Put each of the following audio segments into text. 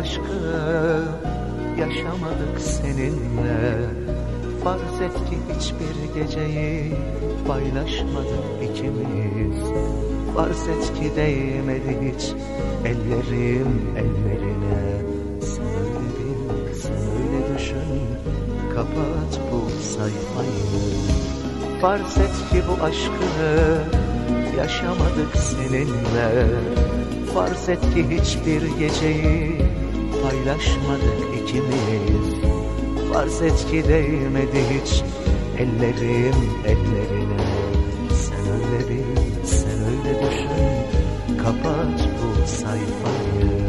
aşkı yaşamadık seninle. Farz et ki hiçbir geceyi paylaşmadık ikimiz. Farz et ki değmedi hiç ellerim ellerine. Sen öyle bil, sen öyle düşün, kapat bu sayfayı. Farz et ki bu aşkı yaşamadık seninle. Farz et ki hiçbir geceyi paylaşmadık ikimiz. Farz et ki değmedi hiç ellerim ellerine. Sen öyle bil, sen öyle düşün, kapat bu sayfayı.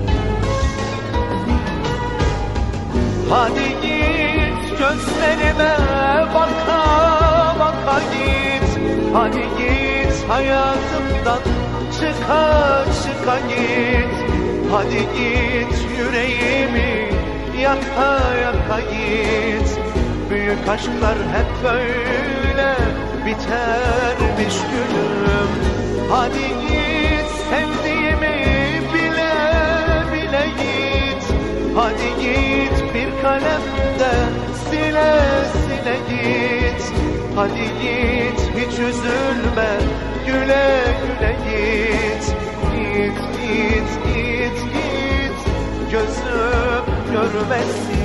Hadi git gözlerime baka baka git. Hadi git hayatımdan çıka çıka git. Hadi git yüreğimi yaka yaka git. Büyük aşklar hep böyle bitermiş gülüm. Hadi git sevdiğimi bile bile git. Hadi git bir kalemde sile sile git. Hadi git hiç üzülme, güle güle git. Git git git git, gözüm görmesin.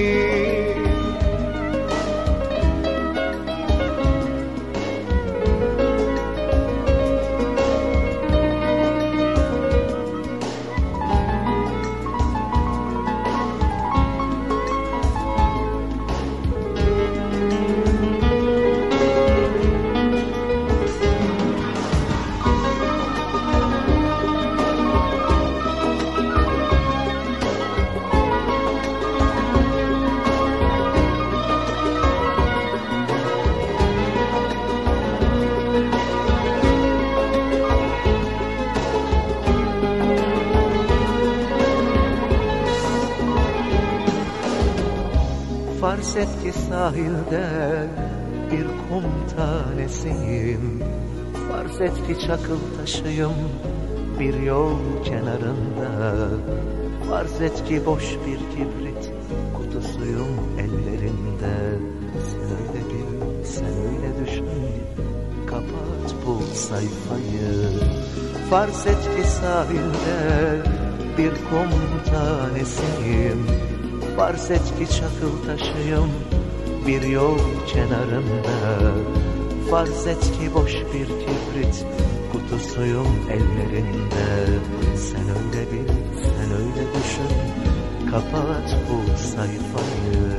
Farz et ki sahilde bir kum tanesiyim. Farz et ki çakıl taşıyım bir yol kenarında. Farz et ki boş bir kibrit kutusuyum ellerinde. Sen öyle bil, sen öyle düşün, kapat bu sayfayı. Farz et ki sahilde bir kum tanesiyim. Farz et ki çakıl taşıyım bir yol kenarında. Farz et ki boş bir kibrit kutusuyum ellerinde. Sen öyle bil, sen öyle düşün, kapat bu sayfayı.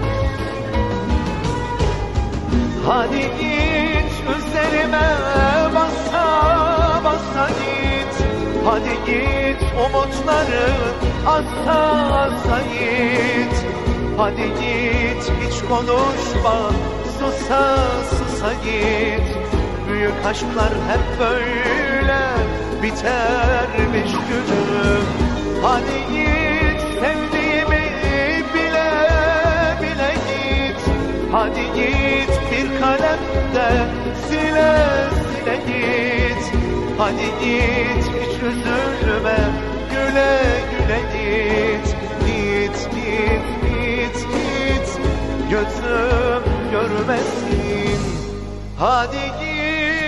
Hadi git üzerime basa basa git. Hadi git umutları asa asa git. Hadi git hiç konuşma, susa susa git. Büyük aşklar hep böyle bitermiş gülüm. Hadi git sevdiğimi bile bile git. Hadi git bir kalemde sile sile git. Hadi git hiç üzülme, güle güle git. Git git git git, gözüm görmesin. Hadi git.